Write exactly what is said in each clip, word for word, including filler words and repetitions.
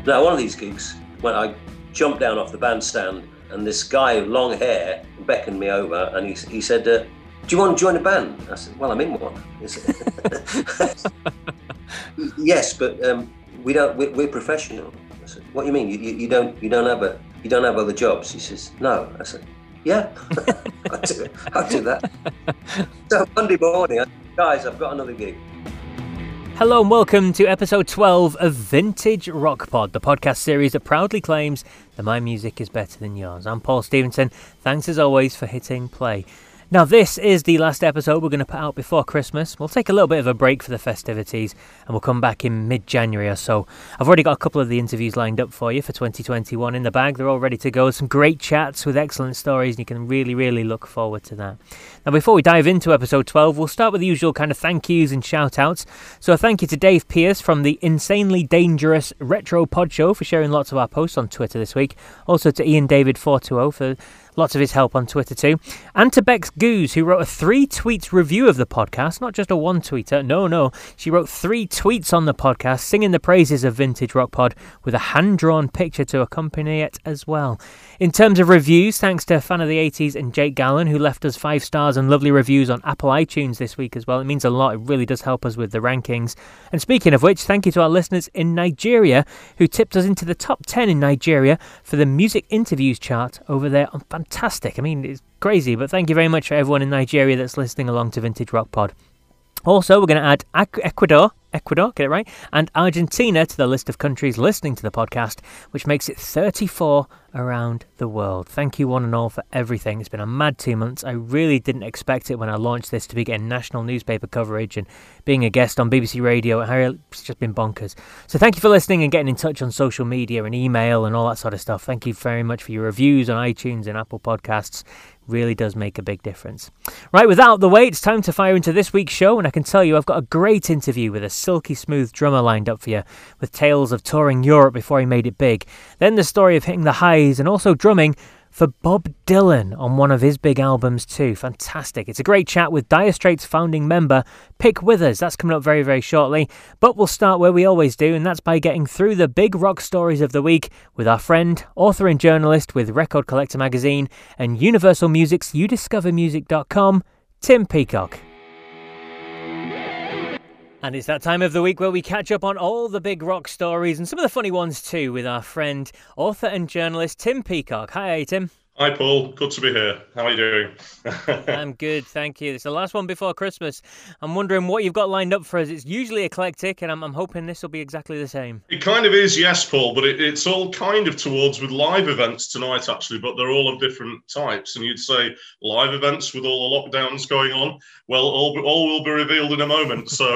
Now, one of these gigs, when I jumped down off the bandstand, and this guy with long hair beckoned me over, and he, he said, uh, do you want to join a band? I said, well, I'm in one. He said, yes, but um, we don't. We're, we're professional. I said, what do you mean? You, you, you don't. You don't have a. You don't have other jobs? He says, no. I said, yeah, I'll do it. I'll do that. So Monday morning, I said, guys, I've got another gig. Hello and welcome to episode twelve of Vintage Rock Pod, the podcast series that proudly claims that my music is better than yours. I'm Paul Stevenson. Thanks as always for hitting play. Now, this is the last episode we're going to put out before Christmas. We'll take a little bit of a break for the festivities and we'll come back in mid-January or so. I've already got a couple of the interviews lined up for you for twenty twenty-one in the bag. They're all ready to go. Some great chats with excellent stories and you can really, really look forward to that. Now, before we dive into episode twelve, we'll start with the usual kind of thank yous and shout-outs. So a thank you to Dave Pierce from the Insanely Dangerous Retro Pod Show for sharing lots of our posts on Twitter this week. Also to Ian David four two zero for lots of his help on Twitter too. And to Bex Goose, who wrote a three-tweet review of the podcast, not just a one-tweeter. No, no. She wrote three tweets on the podcast, singing the praises of Vintage Rock Pod with a hand-drawn picture to accompany it as well. In terms of reviews, thanks to Fan of the eighties and Jake Gallen, who left us five stars and lovely reviews on Apple iTunes this week as well. It means a lot. It really does help us with the rankings. And speaking of which, thank you to our listeners in Nigeria, who tipped us into the top ten in Nigeria for the music interviews chart over there on Fantastic. I mean, it's crazy, but thank you very much for everyone in Nigeria that's listening along to Vintage Rock Pod. Also, we're going to add Ecuador, Ecuador, get it right, and Argentina to the list of countries listening to the podcast, which makes it thirty-four around the world. Thank you one and all for everything. It's been a mad two months. I really didn't expect it when I launched this to be getting national newspaper coverage and being a guest on B B C Radio. It's just been bonkers. So thank you for listening and getting in touch on social media and email and all that sort of stuff. Thank you very much for your reviews on iTunes and Apple Podcasts. Really does make a big difference. Right, with that out of the way, it's time to fire into this week's show, and I can tell you I've got a great interview with a silky smooth drummer lined up for you, with tales of touring Europe before he made it big, then the story of hitting the highs and also drumming for Bob Dylan on one of his big albums too. Fantastic. It's a great chat with Dire Straits founding member Pick Withers. That's coming up very, very shortly. But we'll start where we always do, and that's by getting through the big rock stories of the week with our friend, author and journalist with Record Collector Magazine and Universal Music's you discover music dot com, Tim Peacock. And it's that time of the week where we catch up on all the big rock stories and some of the funny ones too with our friend, author and journalist Tim Peacock. Hi, Tim. Hi, Paul. Good to be here. How are you doing? I'm good, thank you. It's the last one before Christmas. I'm wondering what you've got lined up for us. It's usually eclectic, and I'm, I'm hoping this will be exactly the same. It kind of is, yes, Paul, but it, it's all kind of towards with live events tonight, actually, but they're all of different types. And you'd say live events with all the lockdowns going on. Well, all, all will be revealed in a moment. So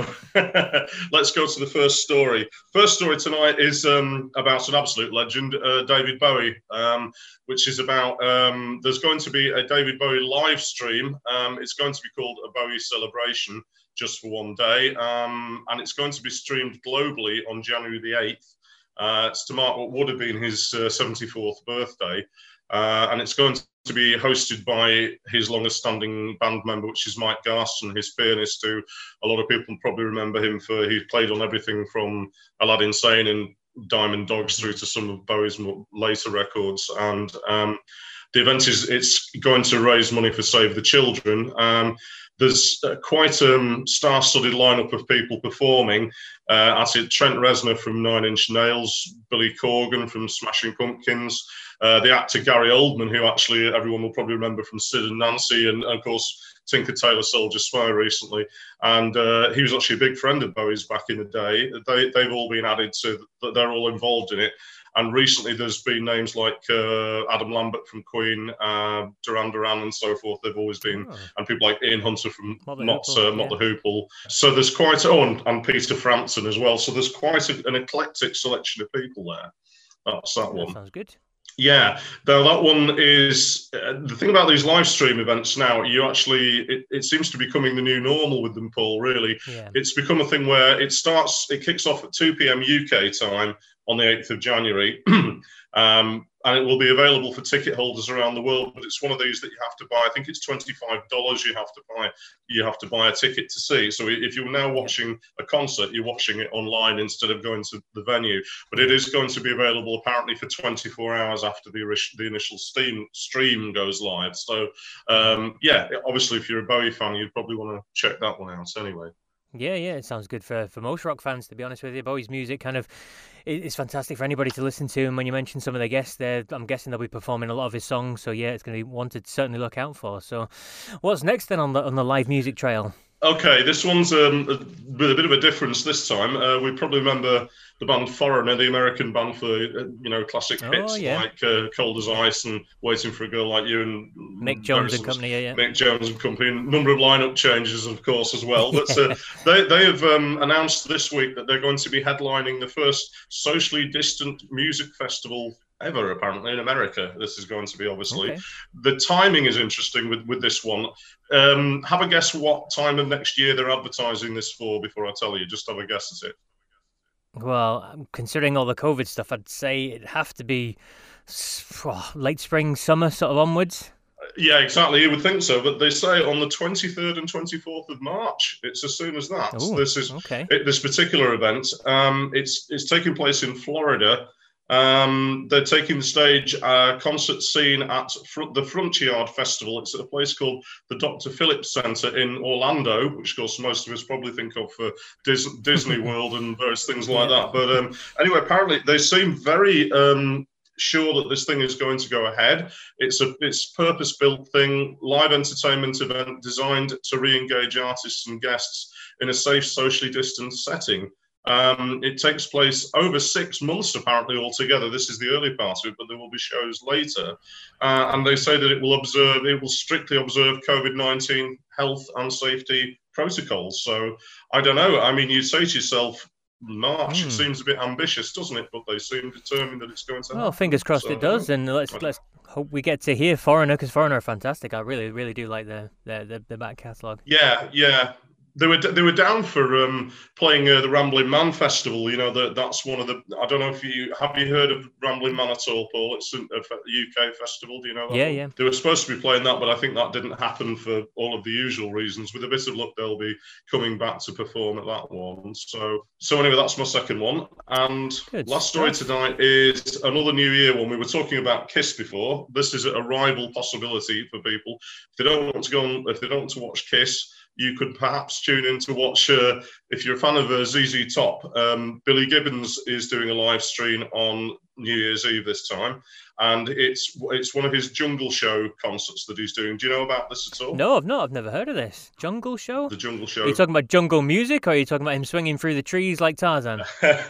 let's go to the first story. First story tonight is um, about an absolute legend, uh, David Bowie, um, which is about, um, there's going to be a David Bowie live stream. Um, it's going to be called a Bowie Celebration, just for one day. Um, and it's going to be streamed globally on January the eighth. Uh, it's to mark what would have been his uh, seventy-fourth birthday. Uh, and it's going to be hosted by his longest standing band member, which is Mike Garson, his pianist, who a lot of people probably remember him for. He played on everything from Aladdin Sane and Diamond Dogs through to some of Bowie's later records. And um, the event is it's going to raise money for Save the Children. Um, there's uh, quite a um, star-studded lineup of people performing uh, at it. Trent Reznor from Nine Inch Nails, Billy Corgan from Smashing Pumpkins, uh, the actor Gary Oldman, who actually everyone will probably remember from Sid and Nancy, and of course Tinker Tailor Soldier Spy recently. And uh, he was actually a big friend of Bowie's back in the day. They, they've all been added to, they're all involved in it. And recently there's been names like uh, Adam Lambert from Queen, uh, Duran Duran and so forth. They've always been, oh. and people like Ian Hunter from Not, Not, Hoople, uh, Not yeah. the Hoople. So there's quite, oh, and, and Peter Frampton as well. So there's quite a, an eclectic selection of people there. That's that, that one. Sounds good. Yeah, though that one is uh, the thing about these live stream events now. You actually, it, it seems to be becoming the new normal with them, Paul. Really, yeah. It's become a thing where it starts, it kicks off at two p.m. U K time on the eighth of January, um, and it will be available for ticket holders around the world. But it's one of these that you have to buy. I think it's twenty-five dollars. You have to buy. You have to buy a ticket to see. So if you're now watching a concert, you're watching it online instead of going to the venue. But it is going to be available apparently for twenty-four hours after the the initial steam stream goes live. So um, yeah, obviously, if you're a Bowie fan, you'd probably want to check that one out anyway. Yeah, yeah, it sounds good for, for most rock fans, to be honest with you. Bowie's music kind of is fantastic for anybody to listen to. And when you mention some of the guests there, I'm guessing they'll be performing a lot of his songs. So yeah, it's going to be one to certainly look out for. So what's next then on the on the live music trail? Okay, this one's um, with a bit of a difference this time. Uh, we probably remember the band Foreigner, the American band for uh, you know classic oh, hits yeah. like uh, "Cold as Ice" and "Waiting for a Girl Like You" and Mick Jones and Company. Yeah, yeah. Mick Jones and Company. A number of lineup changes, of course, as well. But uh, they they have um, announced this week that they're going to be headlining the first socially distant music festival ever, apparently, in America. This is going to be, obviously. Okay. The timing is interesting with, with this one. Um, have a guess what time of next year they're advertising this for before I tell you. Just have a guess at it. Well, considering all the COVID stuff, I'd say it'd have to be oh, late spring, summer sort of onwards. Yeah, exactly. You would think so, but they say on the twenty-third and twenty-fourth of March. It's as soon as that. Ooh, this is okay. it, this particular event. Um, it's it's taking place in Florida. Um, they're taking the stage uh, concert scene at fr- the Frontier Festival. It's at a place called the Doctor Phillips Center in Orlando, which of course most of us probably think of for Dis- Disney World and various things like that. But um, anyway, apparently they seem very um, sure that this thing is going to go ahead. It's a it's purpose-built thing, live entertainment event designed to re-engage artists and guests in a safe, socially distanced setting. Um, it takes place over six months, apparently, altogether. This is the early part of it, but there will be shows later. Uh, and they say that it will observe, it will strictly observe COVID nineteen health and safety protocols. So I don't know. I mean, you say to yourself, March, mm. it seems a bit ambitious, doesn't it? But they seem determined that it's going to happen. Well, fingers crossed so, it does. And let's let's hope we get to hear Foreigner, because Foreigner are fantastic. I really, really do like the the, the, the back catalogue. Yeah, yeah. They were they were down for um, playing uh, the Rambling Man Festival. You know, that that's one of the. I don't know if you have you heard of Rambling Man at all, Paul. It's a, a U K festival. Do you know that? Yeah, one? yeah. They were supposed to be playing that, but I think that didn't happen for all of the usual reasons. With a bit of luck, they'll be coming back to perform at that one. So, so anyway, that's my second one. And Good last story stuff. tonight is another New Year one. We were talking about Kiss before. This is a rival possibility for people if they don't want to go on, if they don't want to watch Kiss. You could perhaps tune in to watch, uh, if you're a fan of uh, Z Z Top, um, Billy Gibbons is doing a live stream on New Year's Eve this time. And it's it's one of his Jungle Show concerts that he's doing. Do you know about this at all? No, I've not. I've never heard of this. Jungle Show? The Jungle Show. Are you talking about jungle music, or are you talking about him swinging through the trees like Tarzan?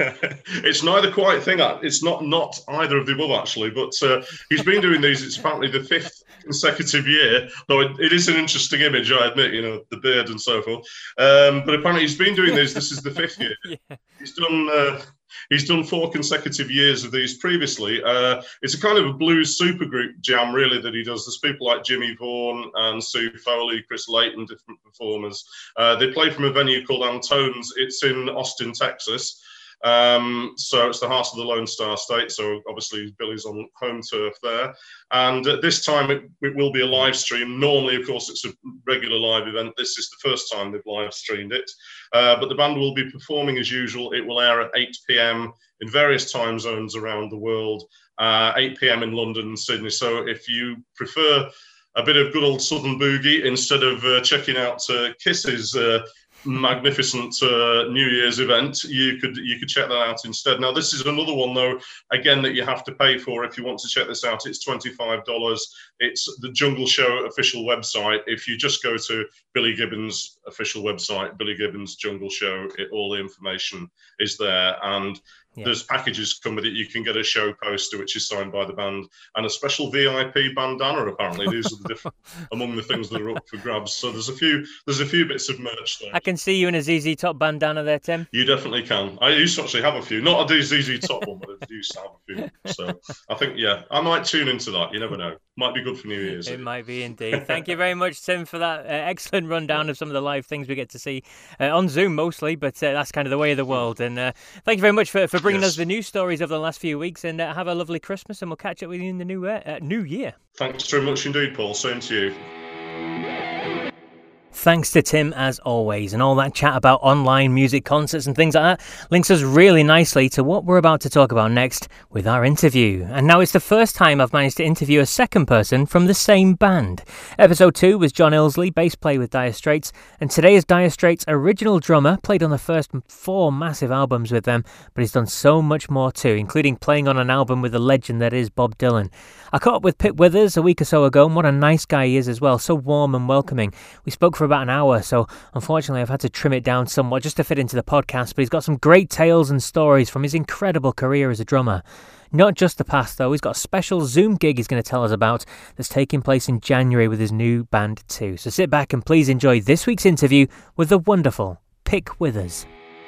It's neither quite thing. It's not not either of the above, actually. But uh, he's been doing these. It's apparently the fifth consecutive year. Though it, it is an interesting image, I admit. You know, the beard and so forth. Um, but apparently he's been doing these. This is the fifth year. Yeah. He's done. Uh, He's done four consecutive years of these previously. Uh, it's a kind of a blues supergroup jam, really, that he does. There's people like Jimmy Vaughan and Sue Foley, Chris Layton, different performers. Uh, they play from a venue called Antone's. It's in Austin, Texas. Um, so it's the heart of the Lone Star State. So obviously Billy's on home turf there. And at this time it, it will be a live stream. Normally, of course, it's a regular live event. This is the first time they've live streamed it. Uh, but the band will be performing as usual. It will air at eight p.m. in various time zones around the world, uh, eight p.m. in London and Sydney. So if you prefer a bit of good old Southern boogie instead of uh, checking out uh, Kiss's uh, magnificent uh, New Year's event, you could you could check that out instead. Now, this is another one, though, again, that you have to pay for if you want to check this out. It's twenty-five dollars. It's the Jungle Show official website. If you just go to Billy Gibbons' official website, Billy Gibbons Jungle Show, it, all the information is there. And yeah. There's packages come with it. You can get a show poster, which is signed by the band, and a special V I P bandana, apparently. These are the different among the things that are up for grabs. So there's a few there's a few bits of merch there. I can see you in a Z Z Top bandana there, Tim. You definitely can. I used to actually have a few. Not a Z Z Top one, but I used to have a few. So I think, yeah, I might tune into that. You never know. Might be good for New Year's. It might be indeed. Thank you very much, Tim, for that uh, excellent rundown of some of the live things we get to see uh, on Zoom mostly, but uh, that's kind of the way of the world. And uh, thank you very much for, for bringing yes. us the news stories of the last few weeks, and uh, have a lovely Christmas, and we'll catch up with you in the new, uh, new year. Thanks very much indeed, Paul. Same to you. Thanks to Tim, as always, and all that chat about online music concerts and things like that links us really nicely to what we're about to talk about next with our interview. And now it's the first time I've managed to interview a second person from the same band. Episode two was John Ilsley, bass player with Dire Straits, and today is Dire Straits' original drummer, played on the first four massive albums with them, but he's done so much more too, including playing on an album with the legend that is Bob Dylan. I caught up with Pip Withers a week or so ago, and what a nice guy he is as well, so warm and welcoming. We spoke for about an hour, so unfortunately I've had to trim it down somewhat just to fit into the podcast, but he's got some great tales and stories from his incredible career as a drummer. Not just the past though, he's got a special Zoom gig he's going to tell us about that's taking place in January with his new band too. So sit back and please enjoy this week's interview with the wonderful Pip Withers.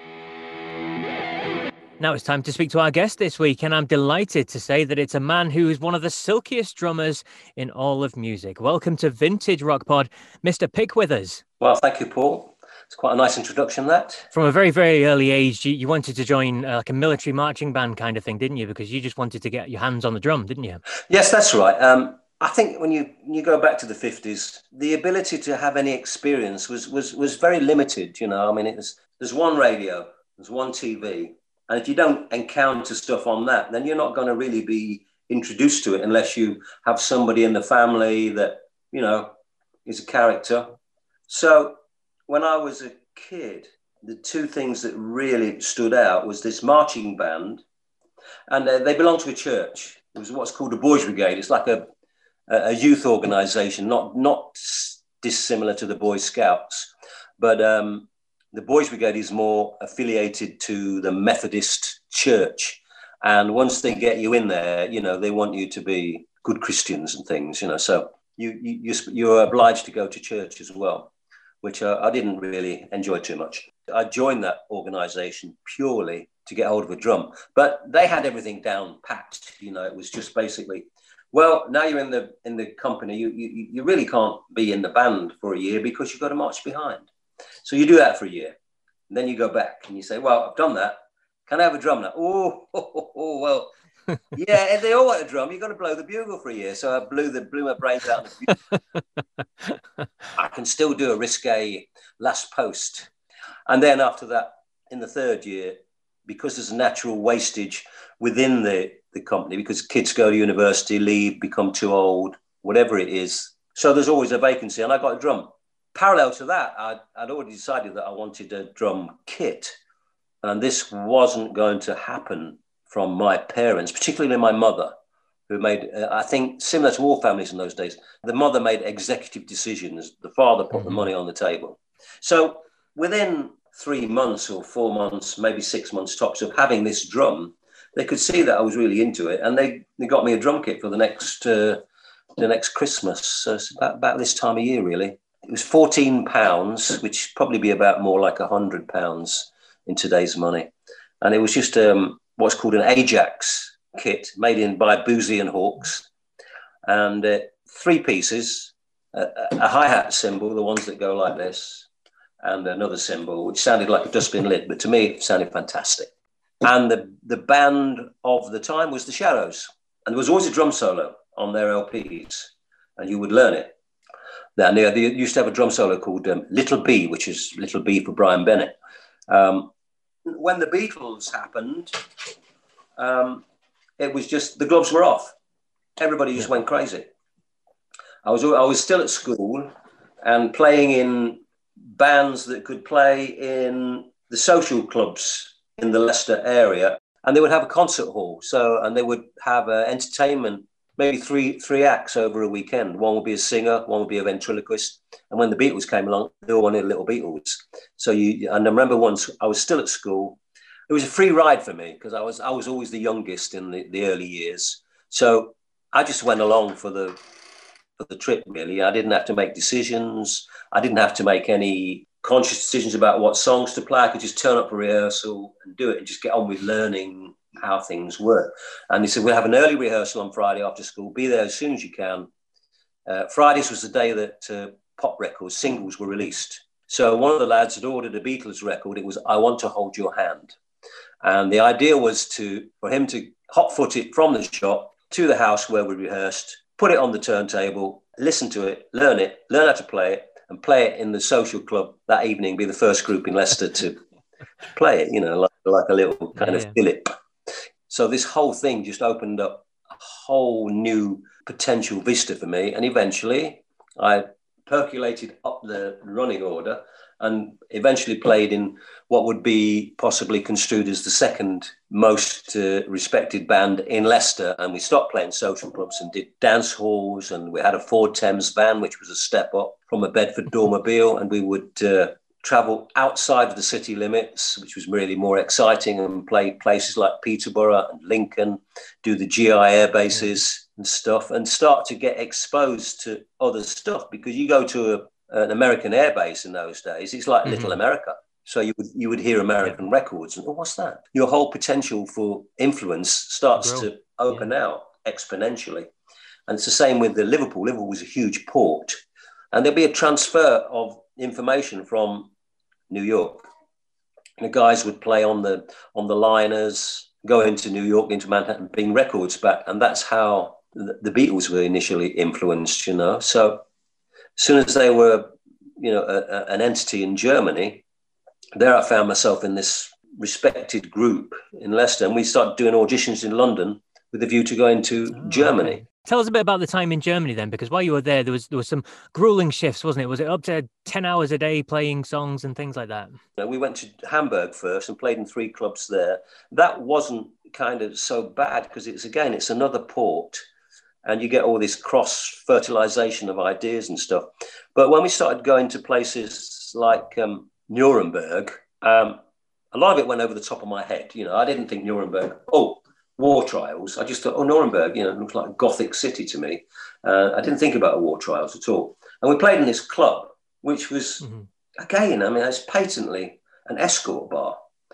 Now it's time to speak to our guest this week, and I'm delighted to say that it's a man who is one of the silkiest drummers in all of music. Welcome to Vintage Rock Pod, Mister Pip Withers. Well, thank you, Paul. It's quite a nice introduction, that. From a very, very early age, you, you wanted to join uh, like a military marching band kind of thing, didn't you? Because you just wanted to get your hands on the drum, didn't you? Yes, that's right. Um, I think when you when you go back to the fifties, the ability to have any experience was was was very limited. You know, I mean, it was there's one radio, there's one T V. And if you don't encounter stuff on that, then you're not going to really be introduced to it unless you have somebody in the family that, you know, is a character. So when I was a kid, the two things that really stood out was this marching band, and uh, they belonged to a church. It was what's called a Boys Brigade. It's like a, a youth organisation, not, not dissimilar to the Boy Scouts, but... Um, The Boys Brigade is more affiliated to the Methodist Church. And once they get you in there, you know, they want you to be good Christians and things, you know. So you, you, you're obliged to go to church as well, which uh, I didn't really enjoy too much. I joined that organisation purely to get hold of a drum. But they had everything down packed, you know. It was just basically, well, now you're in the in the company, you, you, you really can't be in the band for a year because you've got to march behind. So you do that for a year, and then you go back and you say, well, I've done that. Can I have a drum now? Oh, oh, oh, oh well, yeah, if they all want a drum, you've got to blow the bugle for a year. So I blew the blew my brains out. I can still do a risque last post. And then after that, in the third year, because there's a natural wastage within the, the company, because kids go to university, leave, become too old, whatever it is. So there's always a vacancy, and I got a drum. Parallel to that, I'd, I'd already decided that I wanted a drum kit, and this wasn't going to happen from my parents, particularly my mother, who made, uh, I think, similar to all families in those days, the mother made executive decisions, the father put mm-hmm. the money on the table. So within three months or four months, maybe six months tops of having this drum, they could see that I was really into it, and they, they got me a drum kit for the next uh, the next Christmas, so it's about, about this time of year, really. It was fourteen pounds, which probably be about more like one hundred pounds in today's money. And it was just um, what's called an Ajax kit made in by Boozy and Hawkes. And uh, three pieces, a, a hi-hat cymbal, the ones that go like this, and another cymbal, which sounded like a dustbin lid, but to me, it sounded fantastic. And the, the band of the time was the Shadows. And there was always a drum solo on their L Ps, and you would learn it. And they, they used to have a drum solo called um, Little B, which is Little B for Brian Bennett. Um, when the Beatles happened, um, it was just, the gloves were off. Everybody just went crazy. I was, I was still at school and playing in bands that could play in the social clubs in the Leicester area. And they would have a concert hall. So, and they would have uh, entertainment, maybe three three acts over a weekend. One would be a singer, one would be a ventriloquist. And when the Beatles came along, they all wanted Little Beatles. So you, and I remember once I was still at school. It was a free ride for me because I was I was always the youngest in the, the early years. So I just went along for the for the trip, really. I didn't have to make decisions. I didn't have to make any conscious decisions about what songs to play. I could just turn up for rehearsal and do it and just get on with learning how things work. And they said, we'll have an early rehearsal on Friday after school. Be there as soon as you can. Uh, Fridays was the day that uh, pop records, singles were released. So one of the lads had ordered a Beatles record. It was I Want to Hold Your Hand. And the idea was to for him to hot-foot it from the shop to the house where we rehearsed, put it on the turntable, listen to it, learn it, learn how to play it, and play it in the social club that evening, be the first group in Leicester to play it, you know, like, like a little kind yeah, of fillip. So this whole thing just opened up a whole new potential vista for me. And eventually I percolated up the running order and eventually played in what would be possibly construed as the second most uh, respected band in Leicester. And we stopped playing social clubs and did dance halls. And we had a Ford Thames van, which was a step up from a Bedford Dormobile. And we would uh, travel outside of the city limits, which was really more exciting, and play places like Peterborough and Lincoln, do the G I air bases and stuff, and start to get exposed to other stuff. Because you go to a an American air base in those days, it's like mm-hmm. Little America. So you would you would hear American yeah. records and, oh, what's that? Your whole potential for influence starts Grow. to open yeah. out exponentially. And it's the same with the Liverpool. Liverpool was a huge port. And there'll be a transfer of information from New York. And the guys would play on the on the liners, go into New York, into Manhattan, bring records back. And that's how the Beatles were initially influenced, you know. So as soon as they were, you know, a, a, an entity in Germany, there I found myself in this respected group in Leicester, and we started doing auditions in London with a view to going to oh, Germany. Okay. Tell us a bit about the time in Germany then, because while you were there, there was there was some grueling shifts, wasn't it? Was it up to ten hours a day playing songs and things like that? We went to Hamburg first and played in three clubs there. That wasn't kind of so bad because it's, again, it's another port. And you get all this cross-fertilization of ideas and stuff. But when we started going to places like um, Nuremberg, um, a lot of it went over the top of my head. You know, I didn't think Nuremberg, oh, war trials. I just thought, oh, Nuremberg, you know, it looks like a Gothic city to me. Uh, I didn't think about war trials at all. And we played in this club, which was, mm-hmm. again, I mean, it's patently an escort bar.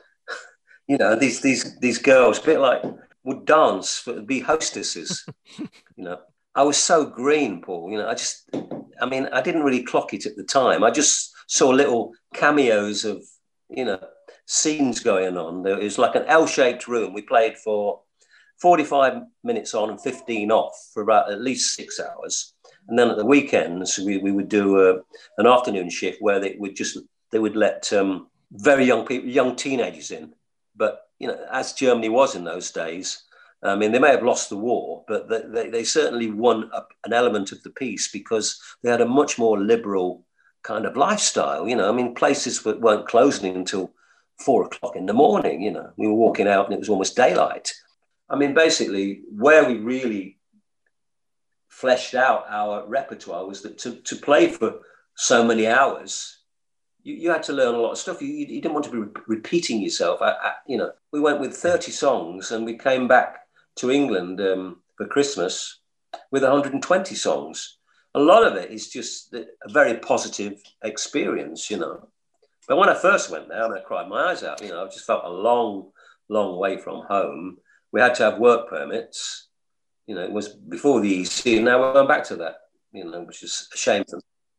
You know, these these these girls, a bit like... would dance, but be hostesses, you know. I was so green, Paul, you know, I just, I mean, I didn't really clock it at the time. I just saw little cameos of, you know, scenes going on. There was like an L-shaped room. We played for forty-five minutes on and fifteen off for about at least six hours. And then at the weekends, we, we would do a, an afternoon shift where they would just, they would let um, very young people, young teenagers in. But you know, as Germany was in those days, I mean, they may have lost the war, but they, they, they certainly won a, an element of the peace because they had a much more liberal kind of lifestyle. You know, I mean, places weren't closing until four o'clock in the morning. You know, we were walking out and it was almost daylight. I mean, basically, where we really fleshed out our repertoire was that to, to play for so many hours, You, you had to learn a lot of stuff. You, you didn't want to be re- repeating yourself. I, I, you know, we went with thirty songs and we came back to England um, for Christmas with one hundred twenty songs. A lot of it is just a very positive experience, you know. But when I first went there, I cried my eyes out. You know, I just felt a long, long way from home. We had to have work permits. You know, it was before the E C, and now we're going back to that, you know, which is a shame.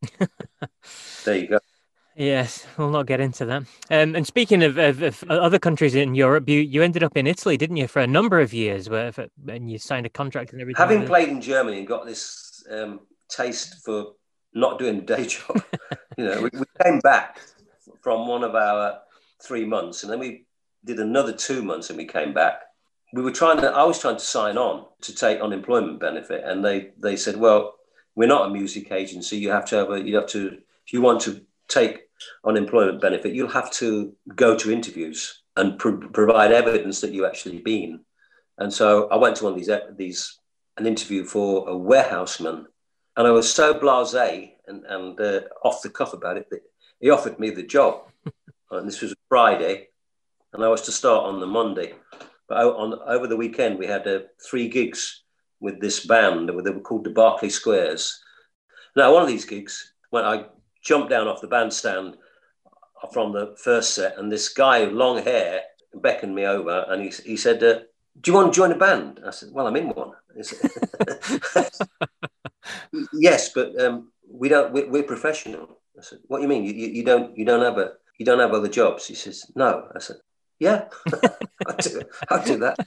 There you go. Yes, we'll not get into that. Um, and speaking of, of, of other countries in Europe, you, you ended up in Italy, didn't you, for a number of years, where for, and you signed a contract and everything. Having played in Germany and got this um, taste for not doing a day job, you know, we, we came back from one of our three months, and then we did another two months, and we came back. We were trying to. I was trying to sign on to take unemployment benefit, and they they said, "Well, we're not a music agency. You have to have a. You have to if you want to take unemployment benefit, you'll have to go to interviews and pr- provide evidence that you actually been." And so I went to one of these, these an interview for a warehouseman, and I was so blasé and, and uh, off the cuff about it that he offered me the job. And this was a Friday, and I was to start on the Monday. But on, over the weekend, we had uh, three gigs with this band. They were, they were called the Berkeley Squares. Now, one of these gigs, when I jumped down off the bandstand from the first set, and this guy with long hair beckoned me over, and he, he said, uh, "Do you want to join a band?" I said, "Well, I'm in one." Yes, but um, we don't. We're, we're professional. I said, what do you mean? You, you, you don't. You don't have a. You don't have other jobs. He says, no. I said, yeah, I'll do. I'll do that.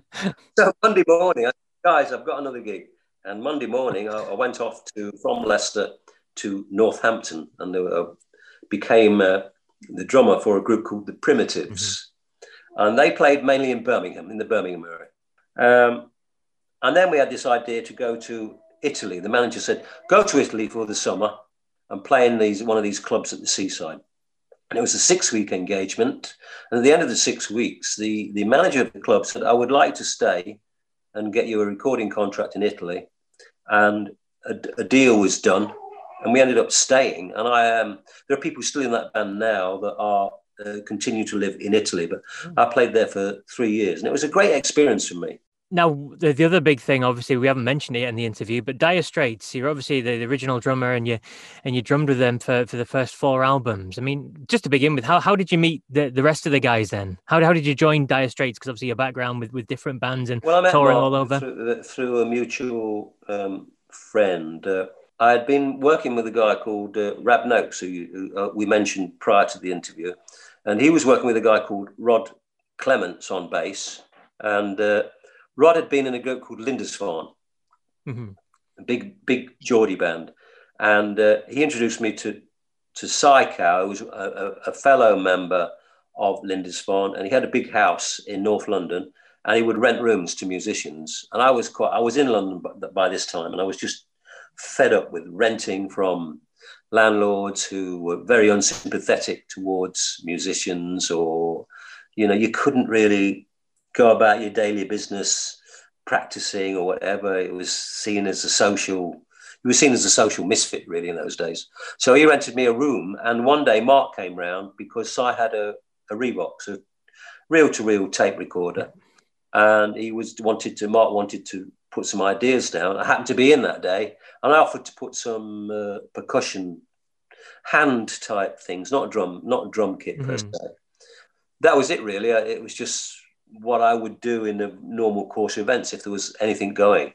So Monday morning, I said, guys, I've got another gig. And Monday morning, I, I went off to from Leicester to Northampton, and uh, became uh, the drummer for a group called the Primitives, mm-hmm. and they played mainly in Birmingham, in the Birmingham area. Um, and then we had this idea to go to Italy. The manager said, go to Italy for the summer and play in these one of these clubs at the seaside. And it was a six-week engagement. And at the end of the six weeks, the, the manager of the club said, I would like to stay and get you a recording contract in Italy. And a, a deal was done. And we ended up staying. And I um, there are people still in that band now that are uh, continue to live in Italy. But I played there for three years. And it was a great experience for me. Now, the, the other big thing, obviously, we haven't mentioned it in the interview, but Dire Straits, you're obviously the, the original drummer, and you and you drummed with them for, for the first four albums. I mean, just to begin with, how how did you meet the, the rest of the guys then? How how did you join Dire Straits? Because obviously your background with, with different bands and well, I met touring Mark all over. Through, through a mutual um, friend. Uh, I had been working with a guy called uh, Rab Noakes, who, you, who uh, we mentioned prior to the interview, and he was working with a guy called Rod Clements on bass, and uh, Rod had been in a group called Lindisfarne, mm-hmm. a big, big Geordie band. And uh, he introduced me to, to Sycow, who was a, a, a fellow member of Lindisfarne. And he had a big house in North London, and he would rent rooms to musicians. And I was quite, I was in London by, by this time, and I was just fed up with renting from landlords who were very unsympathetic towards musicians, or, you know, you couldn't really go about your daily business practicing or whatever. It was seen as a social, it was seen as a social misfit really in those days. So he rented me a room, and one day Mark came round because I had a, a Revox, a reel-to-reel tape recorder, and he was wanted to, Mark wanted to put some ideas down. I happened to be in that day, and I offered to put some uh, percussion hand type things, not a drum, not a drum kit per mm-hmm. se. That was it really. It was just what I would do in the normal course of events if there was anything going.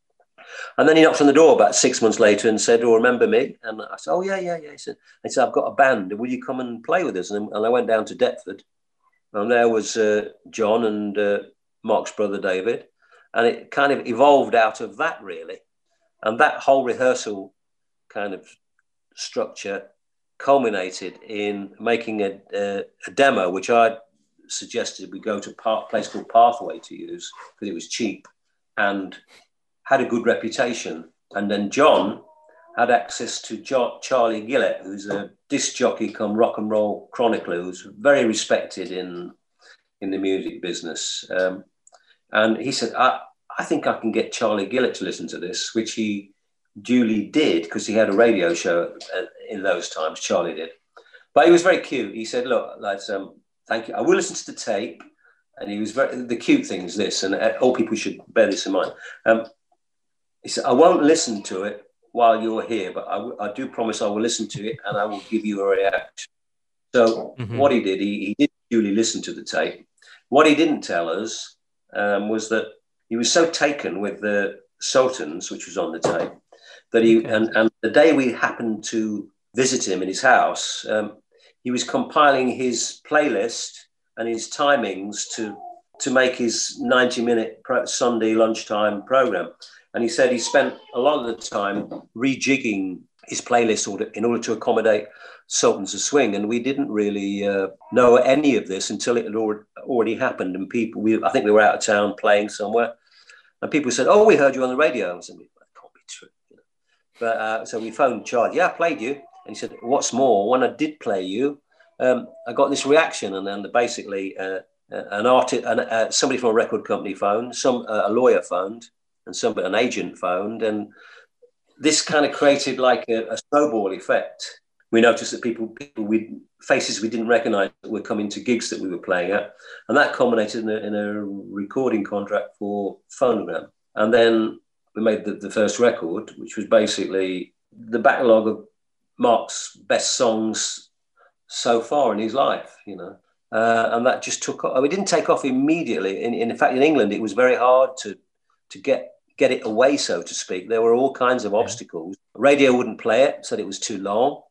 And then he knocked on the door about six months later and said, oh, remember me? And I said, oh, yeah, yeah, yeah. He said, he said, I've got a band. Will you come and play with us? And, and I went down to Deptford. And there was uh, John and uh, Mark's brother, David. And it kind of evolved out of that, really. And that whole rehearsal kind of structure culminated in making a, a, a demo, which I suggested we go to a place called Pathway to use because it was cheap and had a good reputation. And then John had access to jo- Charlie Gillett, who's a disc jockey come rock and roll chronicler, who's very respected in in the music business. Um, and he said, I, I think I can get Charlie Gillett to listen to this, which he duly did because he had a radio show in those times, Charlie did. But he was very cute. He said, look, lads, um, thank you. I will listen to the tape. And he was very, the cute thing is this, and all people should bear this in mind. Um, he said, I won't listen to it while you're here, but I, w- I do promise I will listen to it and I will give you a reaction. So mm-hmm. what he did, he, he did duly listen to the tape. What he didn't tell us um, was that he was so taken with the Sultans, which was on the tape, that he, okay. and, and the day we happened to visit him in his house, um, he was compiling his playlist and his timings to to make his ninety minute pro- Sunday lunchtime program. And he said he spent a lot of the time rejigging his playlist order in order to accommodate Sultans of Swing. And we didn't really uh, know any of this until it had already, already happened. And people, we, I think we were out of town playing somewhere. And people said, oh, we heard you on the radio. I said, that can't be true. But uh, so we phoned Charlie. Yeah, I played you. And he said, what's more, when I did play you, um, I got this reaction. And then basically uh, an artist, an, uh, somebody from a record company phoned, some uh, a lawyer phoned, and somebody, an agent phoned. And this kind of created like a, a snowball effect. We noticed that people, people we faces we didn't recognize were coming to gigs that we were playing at. And that culminated in a, in a recording contract for Phonogram. And then we made the, the first record, which was basically the backlog of Mark's best songs so far in his life, you know. Uh, and that just took off. We didn't take off immediately. In, in fact, in England, it was very hard to to get get it away, so to speak. There were all kinds of obstacles. Radio wouldn't play it, said it was too long.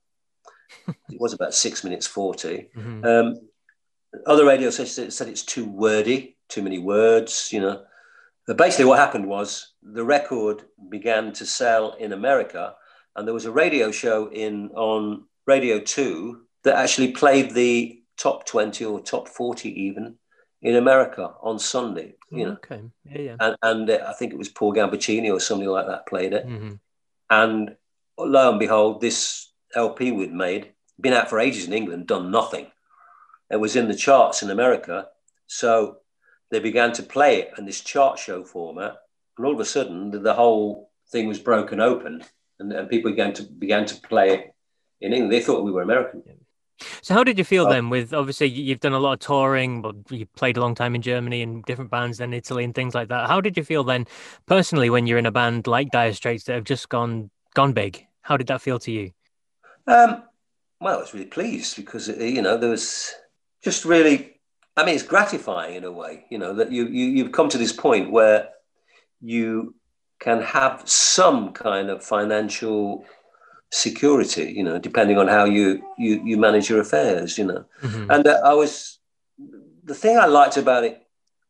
It was about six minutes forty. Mm-hmm. Um, other radio stations said it's too wordy, too many words, you know. But basically what happened was the record began to sell in America, and there was a radio show in on Radio two that actually played the top twenty or top forty even in America on Sunday, you know. Okay. Yeah, yeah. And, and uh, I think it was Paul Gambaccini or somebody like that played it. Mm-hmm. And lo and behold, this L P we'd made, been out for ages in England, done nothing. It was in the charts in America. So they began to play it in this chart show format. And all of a sudden, the, the whole thing was broken open, and, and people began to, began to play it in England. They thought we were American. So how did you feel oh. then with, obviously you've done a lot of touring, but you played a long time in Germany and different bands, then Italy and things like that. How did you feel then personally when you're in a band like Dire Straits that have just gone gone big? How did that feel to you? Um, well, I was really pleased because, you know, there was just really, I mean, it's gratifying in a way, you know, that you, you, you've come to this point where you can have some kind of financial security, you know, depending on how you you, you manage your affairs, you know. Mm-hmm. And uh, I was, the thing I liked about it,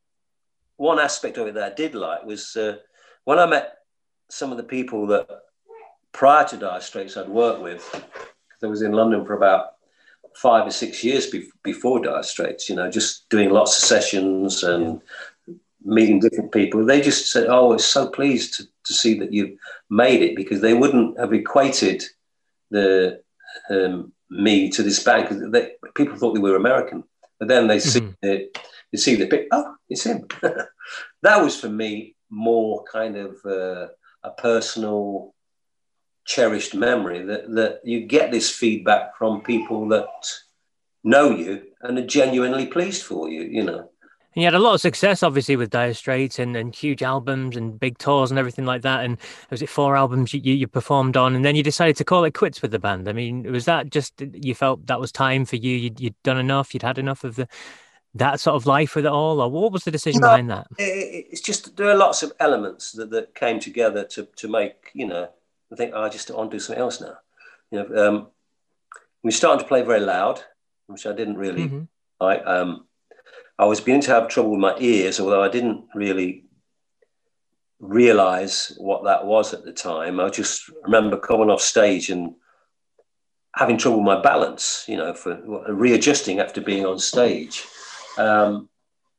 one aspect of it that I did like was uh, when I met some of the people that prior to Dire Straits I'd worked with, because I was in London for about five or six years be- before Dire Straits, you know, just doing lots of sessions and yeah. meeting different people. They just said, oh, I was so pleased to, to see that you made it, because they wouldn't have equated the um, me to this band, because they, people thought they were American. But then they see mm-hmm. it, they see the pic, oh, it's him. That was for me more kind of uh, a personal, cherished memory, that, that you get this feedback from people that know you and are genuinely pleased for you, you know. And you had a lot of success, obviously, with Dire Straits and, and huge albums and big tours and everything like that. And was it four albums you, you performed on? And then you decided to call it quits with the band. I mean, was that just, you felt that was time for you? You'd, you'd done enough? You'd had enough of the that sort of life with it all? Or what was the decision no, behind that? It, it's just, there are lots of elements that, that came together to, to make, you know, I think, oh, I just want to do something else now. You know, um, we started to play very loud, which I didn't really mm-hmm. like. Um, I was beginning to have trouble with my ears, although I didn't really realize what that was at the time. I just remember coming off stage and having trouble with my balance, you know, for readjusting after being on stage. Um,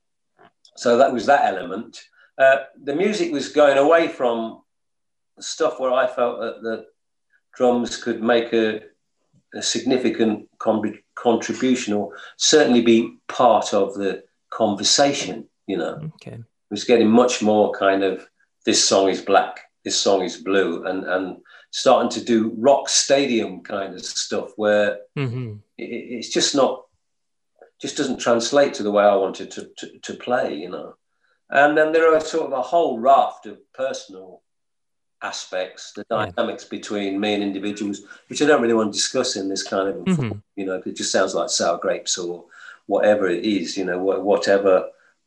so that was that element. Uh, the music was going away from stuff where I felt that the drums could make a, a significant con- contribution, or certainly be part of the conversation, you know. Okay. It was getting much more kind of, this song is black, this song is blue, and, and starting to do rock stadium kind of stuff where mm-hmm. it, it's just not, just doesn't translate to the way I wanted to, to, to play, you know. And then there are sort of a whole raft of personal aspects, the dynamics yeah. between me and individuals, which I don't really want to discuss in this kind of, mm-hmm. you know, it just sounds like sour grapes or whatever it is, you know, whatever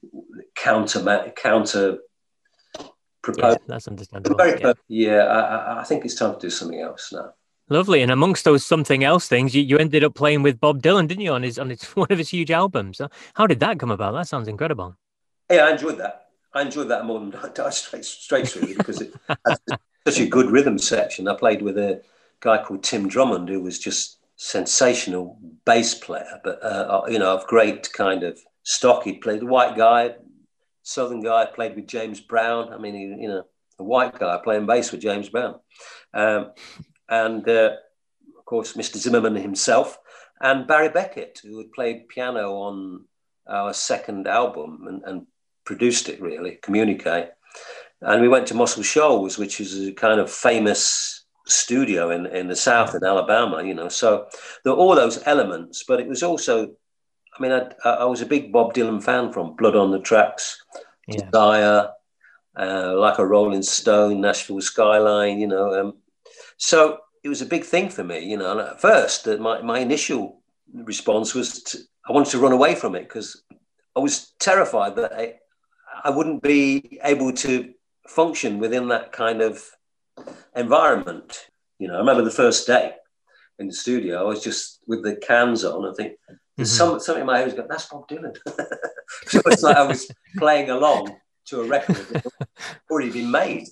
counter counter proposal. Yeah, that's understandable. Very, yeah, yeah I, I think it's time to do something else now. Lovely. And amongst those something else things, you, you ended up playing with Bob Dylan, didn't you, on his on his one of his huge albums? How did that come about? That sounds incredible. Yeah, I enjoyed that. I enjoyed that more than Dire Straits, Straits really, because it had such a good rhythm section. I played with a guy called Tim Drummond, who was just sensational bass player, but uh, you know, of great kind of stock. He played a white guy, Southern guy, played with James Brown. I mean, he, you know, a white guy playing bass with James Brown, um, and uh, of course, Mister Zimmerman himself, and Barry Beckett, who had played piano on our second album and, and produced it, really, Communique. And we went to Muscle Shoals, which is a kind of famous studio in, in the South in Alabama, you know. So there were all those elements, but it was also, I mean, I, I was a big Bob Dylan fan from Blood on the Tracks, yeah. Desire, uh, Like a Rolling Stone, Nashville Skyline, you know. Um, so it was a big thing for me, you know. And at first, uh, my, my initial response was to, I wanted to run away from it because I was terrified that I, I wouldn't be able to function within that kind of environment. You know, I remember the first day in the studio, I was just with the cans on. I think there's mm-hmm. some, something in my head was going, that's Bob Dylan. So it's like I was playing along to a record that had already been made.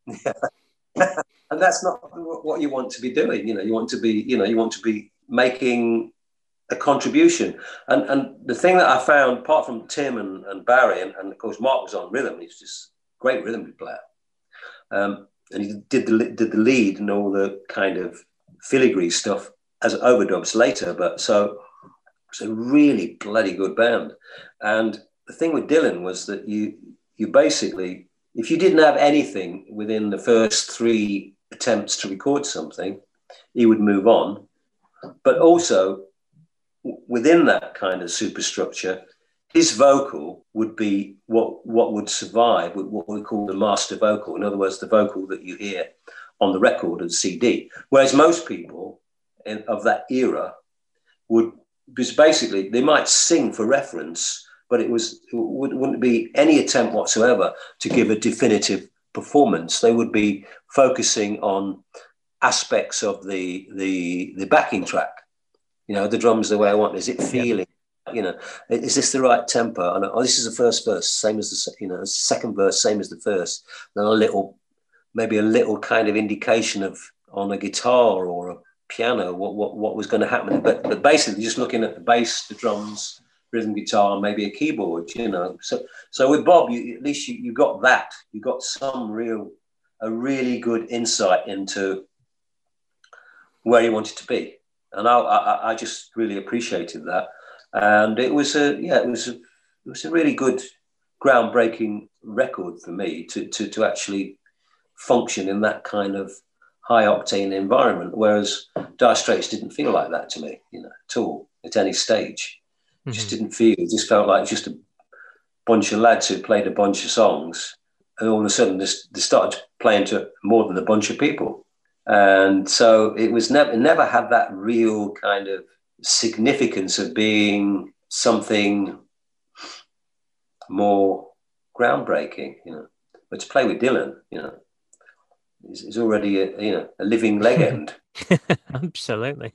And that's not what you want to be doing. You know, you want to be, you know, you want to be making a contribution. And and the thing that I found, apart from Tim and, and Barry, and, and of course Mark was on rhythm, he's just a great rhythm player. Um, and he did the did the lead and all the kind of filigree stuff as overdubs later. But so it's a really bloody good band. And the thing with Dylan was that you you basically, if you didn't have anything within the first three attempts to record something, he would move on. But also within that kind of superstructure, his vocal would be what what would survive, what we call the master vocal. In other words, the vocal that you hear on the record and C D. Whereas most people in, of that era would, because basically they might sing for reference, but it was it wouldn't be any attempt whatsoever to give a definitive performance. They would be focusing on aspects of the the the backing track. You know, the drums the way I want. Is it feeling? Yeah. You know, is this the right tempo? And oh, this is the first verse, same as the you know second verse, same as the first. Then a little, maybe a little kind of indication of on a guitar or a piano what what what was going to happen. But but basically, just looking at the bass, the drums, rhythm guitar, maybe a keyboard. You know, so so with Bob, you, at least you, you got that. You got some real, a really good insight into where he wanted to be. And I, I, I just really appreciated that, and it was a yeah, it was a, it was a really good, groundbreaking record for me to to to actually function in that kind of high octane environment. Whereas Dire Straits didn't feel like that to me, you know, at all at any stage. Mm-hmm. It just didn't feel. It just felt like just a bunch of lads who played a bunch of songs, and all of a sudden this they started playing to more than a bunch of people. And so it was never, never had that real kind of significance of being something more groundbreaking, you know. But to play with Dylan, you know, is, is already a, you know, a living legend. Absolutely.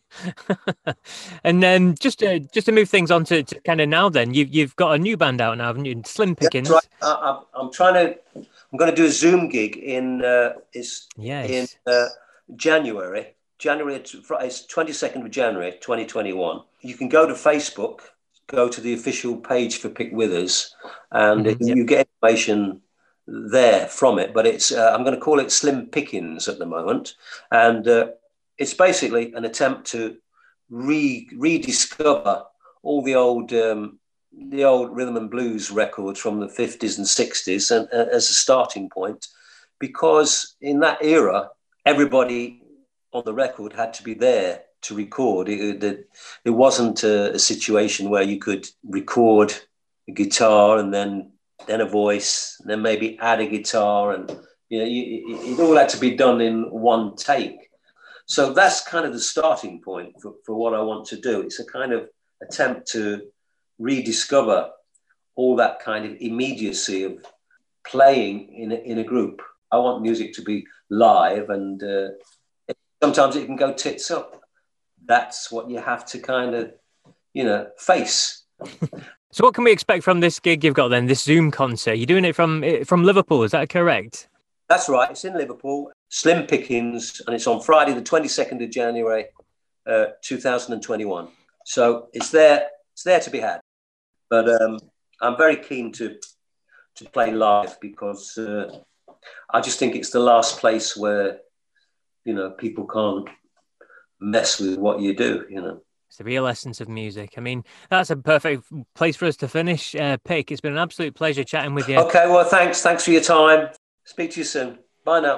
And then um, just to, just to move things on to, to kind of now, then you've you've got a new band out now, haven't you? Slim Pickens. Yeah, that's right. I, I, I'm trying to. I'm going to do a Zoom gig in. Uh, is yes. in. Uh, January, January, it's twenty-second of January, twenty twenty-one. You can go to Facebook, go to the official page for Pick Withers, and mm-hmm, yep. you get information there from it. But it's, uh, I'm going to call it Slim Pickens at the moment. And uh, it's basically an attempt to re rediscover all the old, um, the old rhythm and blues records from the fifties and sixties and, uh, as a starting point, because in that era, everybody on the record had to be there to record. It, it, it wasn't a, a situation where you could record a guitar and then then a voice, and then maybe add a guitar, and you know, you, it, it all had to be done in one take. So that's kind of the starting point for, for what I want to do. It's a kind of attempt to rediscover all that kind of immediacy of playing in a, in a group. I want music to be live, and uh, sometimes it can go tits up. That's what you have to kind of, you know, face. So what can we expect from this gig you've got then, this Zoom concert? You're doing it from from Liverpool, is that correct? That's right, it's in Liverpool, Slim Pickens, and it's on Friday the twenty-second of January, uh, two thousand twenty-one. So it's there, it's there to be had. But um, I'm very keen to, to play live because... Uh, I just think it's the last place where, you know, people can't mess with what you do, you know. It's the real essence of music. I mean, that's a perfect place for us to finish, uh, Pick. It's been an absolute pleasure chatting with you. Okay, well, thanks. Thanks for your time. Speak to you soon. Bye now.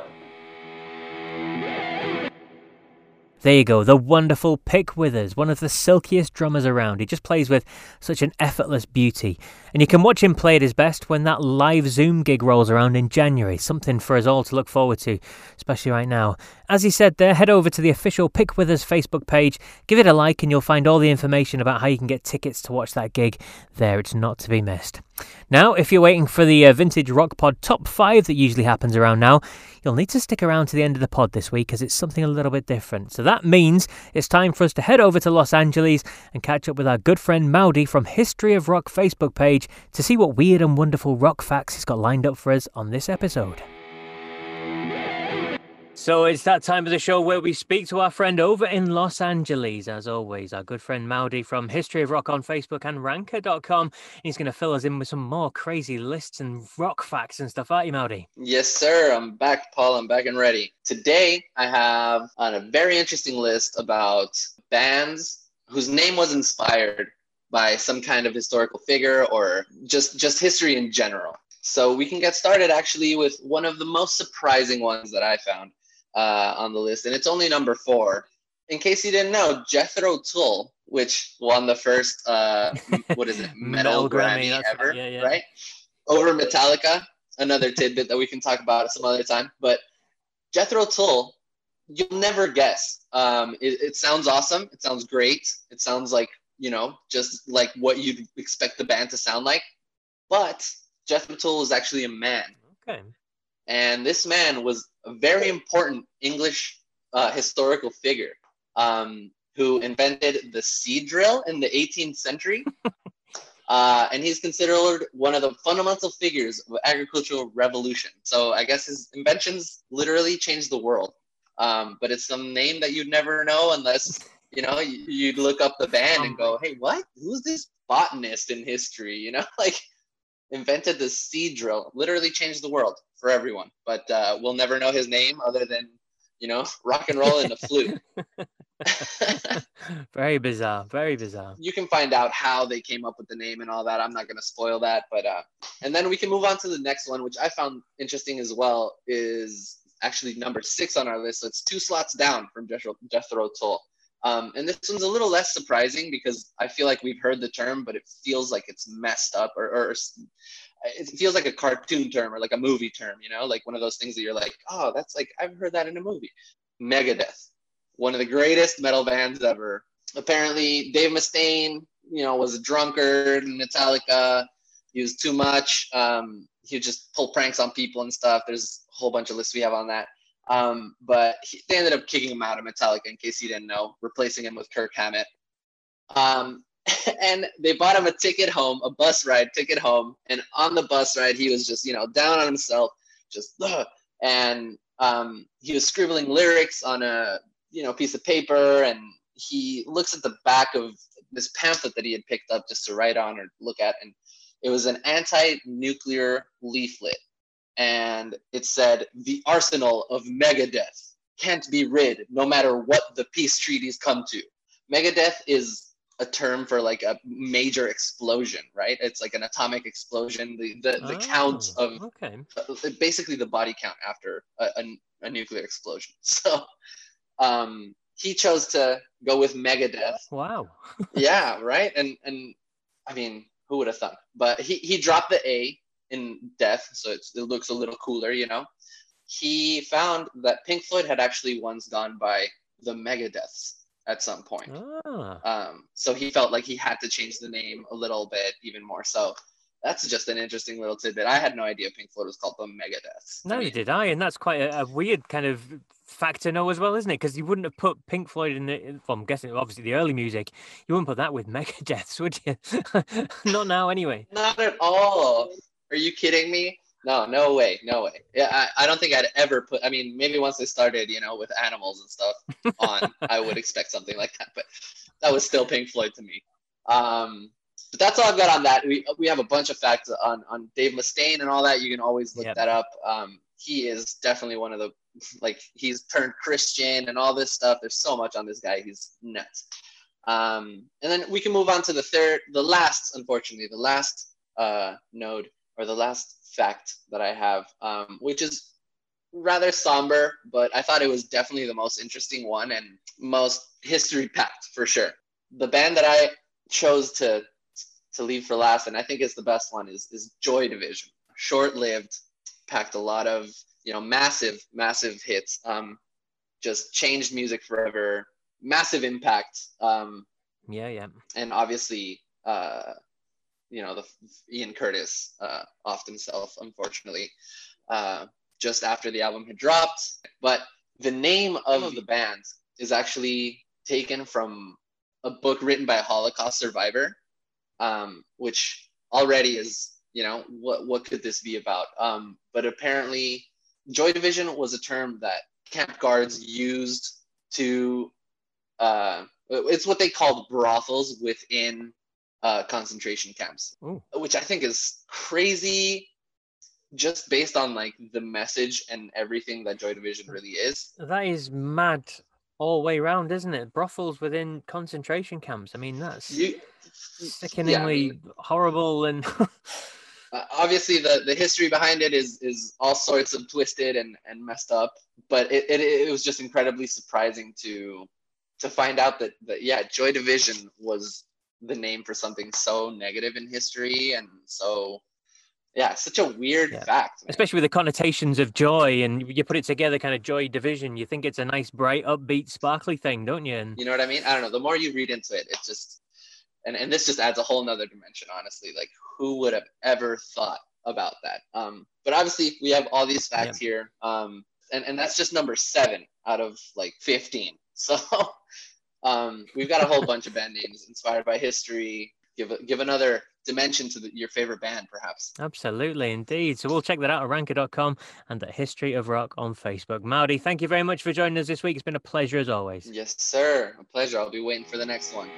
There you go, the wonderful Pick Withers, one of the silkiest drummers around. He just plays with such an effortless beauty. And you can watch him play at his best when that live Zoom gig rolls around in January. Something for us all to look forward to, especially right now. As he said there, head over to the official Pick Withers Facebook page, give it a like, and you'll find all the information about how you can get tickets to watch that gig there. It's not to be missed. Now, if you're waiting for the uh, Vintage Rock Pod Top five that usually happens around now, you'll need to stick around to the end of the pod this week because it's something a little bit different. So that means it's time for us to head over to Los Angeles and catch up with our good friend Maudie from History of Rock Facebook page to see what weird and wonderful rock facts he's got lined up for us on this episode. So it's that time of the show where we speak to our friend over in Los Angeles, as always, our good friend Maudie from History of Rock on Facebook and Ranker dot com. He's going to fill us in with some more crazy lists and rock facts and stuff, aren't you, Maudie? Yes, sir. I'm back, Paul. I'm back and ready. Today, I have on a very interesting list about bands whose name was inspired by some kind of historical figure or just, just history in general. So we can get started actually with one of the most surprising ones that I found. Uh, on the list, and it's only number four. In case you didn't know, Jethro Tull, which won the first, uh, what is it, Metal, Metal Grammy, Grammy ever, yeah, yeah. right? Over Metallica, another tidbit that we can talk about some other time. But Jethro Tull, you'll never guess. Um, it, it sounds awesome. It sounds great. It sounds like, you know, just like what you'd expect the band to sound like. But Jethro Tull is actually a man. Okay. And this man was a very important English uh, historical figure um, who invented the seed drill in the eighteenth century. uh, and he's considered one of the fundamental figures of the agricultural revolution. So I guess his inventions literally changed the world. Um, but it's some name that you'd never know unless, you know, you, you'd look up the band and go, hey, what? Who's this botanist in history? You know, like invented the seed drill, literally changed the world for everyone. But uh, we'll never know his name other than, you know, rock and roll and the flute. Very bizarre, very bizarre. You can find out how they came up with the name and all that. I'm not going to spoil that. But uh, and then we can move on to the next one, which I found interesting as well, is actually number six on our list. So it's two slots down from Jethro, Jethro Tull. Um, and this one's a little less surprising because I feel like we've heard the term, but it feels like it's messed up or, or it feels like a cartoon term or like a movie term, you know, like one of those things that you're like, oh, that's like, I've heard that in a movie. Megadeth, one of the greatest metal bands ever. Apparently Dave Mustaine, you know, was a drunkard in Metallica. He was too much. Um, he would just pull pranks on people and stuff. There's a whole bunch of lists we have on that. Um, but he, they ended up kicking him out of Metallica, in case you didn't know, replacing him with Kirk Hammett. Um, and they bought him a ticket home, a bus ride ticket home. And on the bus ride, he was just, you know, down on himself, just, ugh. And um, he was scribbling lyrics on a, you know, piece of paper. And he looks at the back of this pamphlet that he had picked up just to write on or look at. And it was an anti-nuclear leaflet. And it said, the arsenal of Megadeth can't be rid no matter what the peace treaties come to. Megadeth is a term for like a major explosion, right? It's like an atomic explosion. The the, the oh, count of okay. uh, basically the body count after a, a, a nuclear explosion. So um, he chose to go with Megadeth. Wow. Yeah, right? And, and I mean, who would have thought? But he, he dropped the A in death, so it's, it looks a little cooler, you know. He found that Pink Floyd had actually once gone by the Megadeths at some point. Ah. Um, so he felt like he had to change the name a little bit, even more so. That's just an interesting little tidbit. I had no idea Pink Floyd was called the Megadeths. Neither I mean, did I, and that's quite a, a weird kind of fact to know as well, isn't it? Because you wouldn't have put Pink Floyd in the, well, I'm guessing obviously the early music, you wouldn't put that with Megadeths, would you? Not now, anyway. Not at all. Are you kidding me? No, no way, no way. Yeah, I, I don't think I'd ever put, I mean, maybe once they started, you know, with animals and stuff on, I would expect something like that, but that was still Pink Floyd to me. Um, but that's all I've got on that. We we have a bunch of facts on, on Dave Mustaine and all that. You can always look yep. that up. Um, he is definitely one of the, like, he's turned Christian and all this stuff. There's so much on this guy. He's nuts. Um, and then we can move on to the third, the last, unfortunately, the last uh, node or the last fact that I have, um, which is rather somber, but I thought it was definitely the most interesting one and most history packed for sure. The band that I chose to to leave for last, and I think it's the best one, is is Joy Division. Short-lived, packed a lot of, you know, massive, massive hits. Um, just changed music forever. Massive impact. Um, yeah, yeah. And obviously, uh, you know, the Ian Curtis uh, offed himself, unfortunately, uh, just after the album had dropped. But the name of the band is actually taken from a book written by a Holocaust survivor, um, which already is, you know, what what could this be about? Um, but apparently, Joy Division was a term that camp guards used to, uh, it's what they called brothels within uh, concentration camps, Ooh. Which I think is crazy, just based on like the message and everything that Joy Division really is. That is mad all the way around, isn't it? Brothels within concentration camps. I mean, that's You, sickeningly yeah, I mean, horrible and... Uh, obviously, the, the history behind it is is all sorts of twisted and, and messed up, but it, it it was just incredibly surprising to to find out that, that yeah, Joy Division was the name for something so negative in history, and so yeah, such a weird yeah. fact, man. Especially with the connotations of joy, and you put it together, kind of Joy Division. You think it's a nice, bright, upbeat, sparkly thing, don't you? And you know what I mean? I don't know. The more you read into it, it just and and this just adds a whole nother dimension, honestly. Like, who would have ever thought about that? Um, but obviously, we have all these facts yeah. here, um, and and that's just number seven out of like fifteen. So um, we've got a whole bunch of band names inspired by history. Give give another dimension to the, your favorite band, perhaps. Absolutely, indeed. So we'll check that out at ranker dot com and at History of Rock on Facebook. Maudie, thank you very much for joining us this week. It's been a pleasure as always. Yes, sir. A pleasure. I'll be waiting for the next one.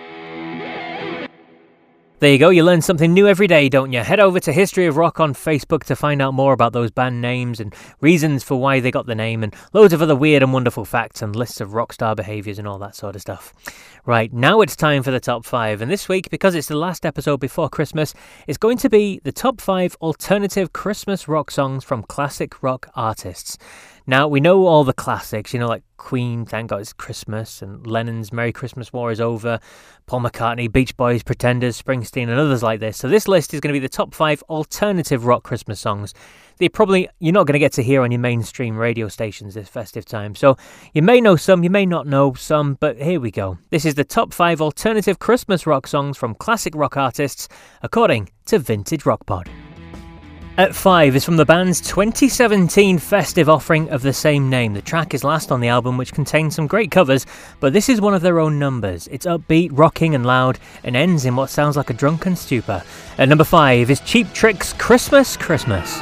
There you go, you learn something new every day, don't you? Head over to History of Rock on Facebook to find out more about those band names and reasons for why they got the name, and loads of other weird and wonderful facts and lists of rock star behaviours and all that sort of stuff. Right, now it's time for the top five, and this week, because it's the last episode before Christmas, it's going to be the top five alternative Christmas rock songs from classic rock artists. Now, we know all the classics, you know, like Queen, Thank God It's Christmas, and Lennon's Merry Christmas War Is Over, Paul McCartney, Beach Boys, Pretenders, Springsteen, and others like this. So this list is going to be the top five alternative rock Christmas songs that you probably, you're not going to get to hear on your mainstream radio stations this festive time. So you may know some, you may not know some, but here we go. This is the top five alternative Christmas rock songs from classic rock artists, according to Vintage Rock Pod. At five is from the band's twenty seventeen festive offering of the same name. The track is last on the album, which contains some great covers, but this is one of their own numbers. It's upbeat, rocking and loud, and ends in what sounds like a drunken stupor. At number five is Cheap Trick's Christmas, Christmas.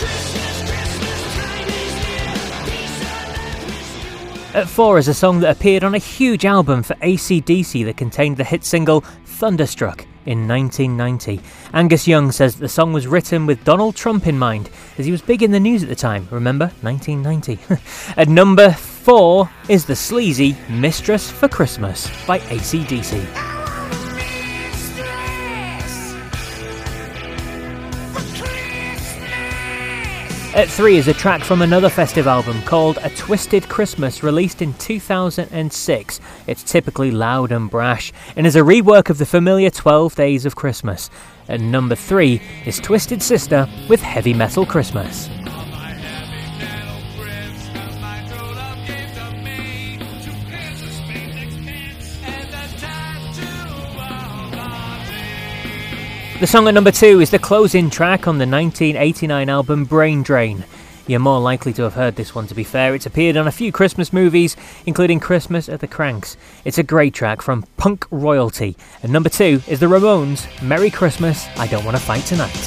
At four is a song that appeared on a huge album for A C D C that contained the hit single Thunderstruck in nineteen ninety. Angus Young says that the song was written with Donald Trump in mind, as he was big in the news at the time. Remember, nineteen ninety. At number four is the sleazy Mistress for Christmas by A C D C. At three is a track from another festive album called A Twisted Christmas, released in two thousand six. It's typically loud and brash, and is a rework of the familiar twelve Days of Christmas. At number three is Twisted Sister with Heavy Metal Christmas. The song at number two is the closing track on the nineteen eighty-nine album Brain Drain. You're more likely to have heard this one, to be fair. It's appeared on a few Christmas movies, including Christmas at the Cranks. It's a great track from punk royalty. And number two is the Ramones' Merry Christmas, I Don't Want to Fight Tonight.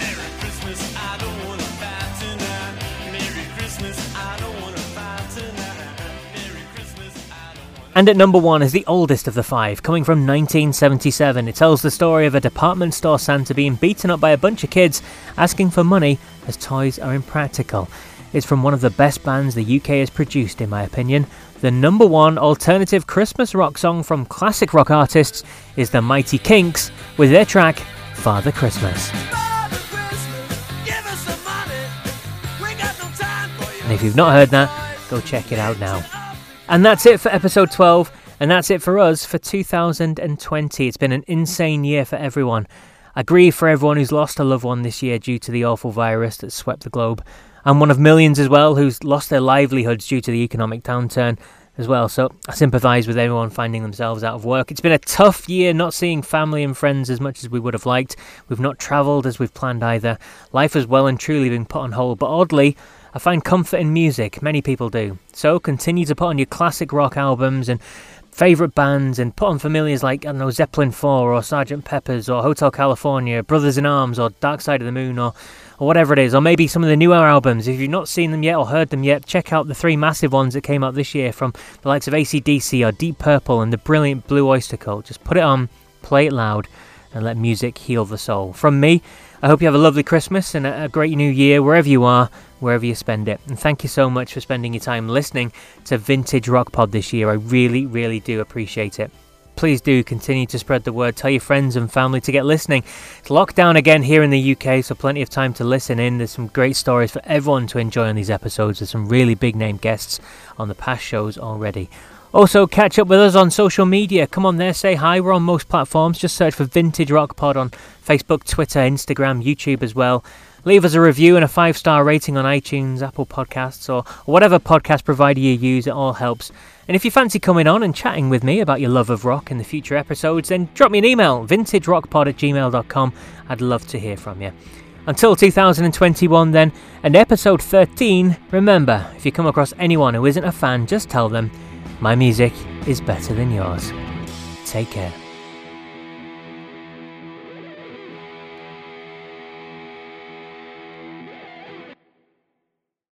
And at number one is the oldest of the five, coming from nineteen seventy-seven. It tells the story of a department store Santa being beaten up by a bunch of kids asking for money as toys are impractical. It's from one of the best bands the U K has produced, in my opinion. The number one alternative Christmas rock song from classic rock artists is the Mighty Kinks with their track Father Christmas. And if you've not heard that, go check it out now. And that's it for episode twelve, and that's it for us for two thousand twenty. It's been an insane year for everyone. I grieve for everyone who's lost a loved one this year due to the awful virus that swept the globe. I'm one of millions as well who's lost their livelihoods due to the economic downturn. as well. So I sympathise with everyone finding themselves out of work. It's been a tough year not seeing family and friends as much as we would have liked. We've not travelled as we've planned either. Life has well and truly been put on hold, but oddly, I find comfort in music. Many people do. So continue to put on your classic rock albums and favourite bands and put on familiars like, I don't know, Zeppelin four or Sergeant Pepper's or Hotel California, Brothers in Arms or Dark Side of the Moon or or whatever it is, or maybe some of the newer albums. If you've not seen them yet or heard them yet, check out the three massive ones that came out this year from the likes of A C D C or Deep Purple and the brilliant Blue Oyster Cult. Just put it on, play it loud, and let music heal the soul. From me, I hope you have a lovely Christmas and a great new year wherever you are, wherever you spend it. And thank you so much for spending your time listening to Vintage Rock Pod this year. I really, really do appreciate it. Please do continue to spread the word. Tell your friends and family to get listening. It's lockdown again here in the U K, so plenty of time to listen in. There's some great stories for everyone to enjoy on these episodes. There's some really big name guests on the past shows already. Also, catch up with us on social media. Come on there, say hi. We're on most platforms. Just search for Vintage Rock Pod on Facebook, Twitter, Instagram, YouTube as well. Leave us a review and a five-star rating on iTunes, Apple Podcasts, or whatever podcast provider you use. It all helps. And if you fancy coming on and chatting with me about your love of rock in the future episodes, then drop me an email, vintage rock pod at gmail dot com. I'd love to hear from you. Until two thousand twenty-one then, and episode thirteen, remember, if you come across anyone who isn't a fan, just tell them, my music is better than yours. Take care.